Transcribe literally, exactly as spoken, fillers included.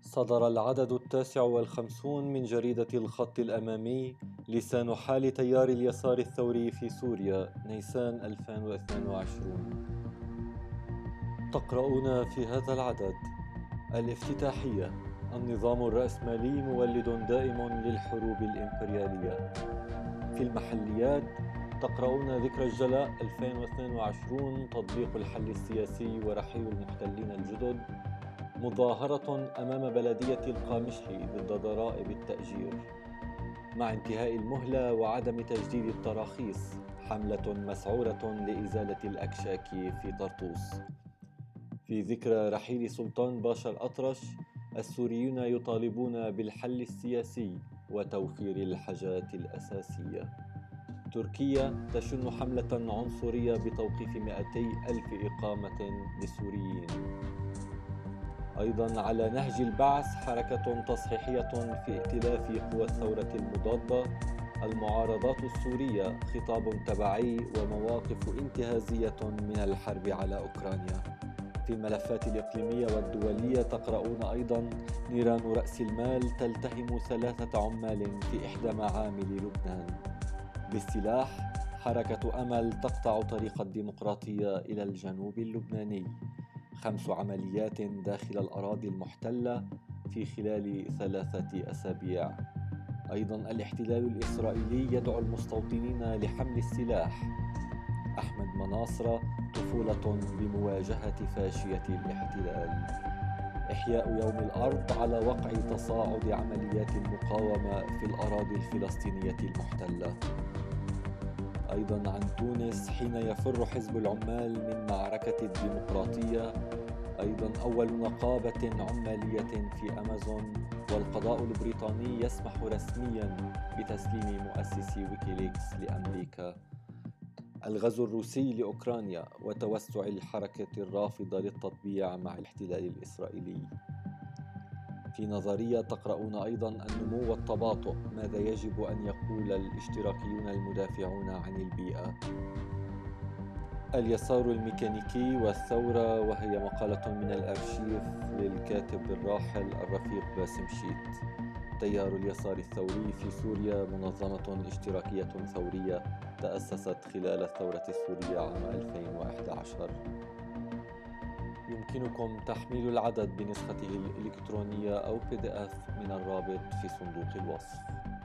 صدر العدد التاسع والخمسون من جريدة الخط الأمامي لسان حال تيار اليسار الثوري في سوريا نيسان ألفين واثنين وعشرين. تقرؤون في هذا العدد: الافتتاحية: النظام الرأسمالي مولد دائم للحروب الإمبريالية. في المحليات تقرؤون ذكرى الجلاء ألفين واثنين وعشرين، تطبيق الحل السياسي ورحيل المحتلين الجدد، مظاهرة أمام بلدية القامشلي ضد ضرائب التأجير. مع انتهاء المهلة وعدم تجديد التراخيص، حملة مسعورة لإزالة الأكشاك في طرطوس. في ذكرى رحيل سلطان باشا الأطرش، السوريون يطالبون بالحل السياسي وتوفير الحاجات الأساسية. تركيا تشن حملة عنصرية بتوقيف مئتي ألف إقامة لسوريين. أيضا على نهج البعث حركة تصحيحية في ائتلاف قوى الثورة المضادة، المعارضات السورية خطاب تبعي ومواقف انتهازية من الحرب على أوكرانيا. في الملفات الإقليمية والدولية تقرؤون أيضا: نيران رأس المال تلتهم ثلاثة عمال في إحدى معامل لبنان. بالسلاح: حركة أمل تقطع طريق الديمقراطية إلى الجنوب اللبناني. خمس عمليات داخل الأراضي المحتلة في خلال ثلاثة أسابيع. أيضا الاحتلال الإسرائيلي يدعو المستوطنين لحمل السلاح. أحمد مناصرة: طفولة بمواجهة فاشية الاحتلال. إحياء يوم الأرض على وقع تصاعد عمليات المقاومة في الأراضي الفلسطينية المحتلة. أيضا عن تونس حين يفر حزب العمال من معركة الديمقراطية. أيضا أول نقابة عمالية في أمازون، والقضاء البريطاني يسمح رسميا بتسليم مؤسسي ويكيليكس لأمريكا. الغزو الروسي لأوكرانيا وتوسع الحركة الرافضة للتطبيع مع الاحتلال الإسرائيلي. في نظرية تقرؤون أيضا: النمو والتباطؤ، ماذا يجب أن يقول الاشتراكيون المدافعون عن البيئة. اليسار الميكانيكي والثورة، وهي مقالة من الأرشيف للكاتب الراحل الرفيق باسم شيت. تيار اليسار الثوري في سوريا منظمة اشتراكية ثورية تأسست خلال الثورة السورية عام ألفين وإحدى عشر. يمكنكم تحميل العدد بنسخته الإلكترونية أو بي دي إف من الرابط في صندوق الوصف.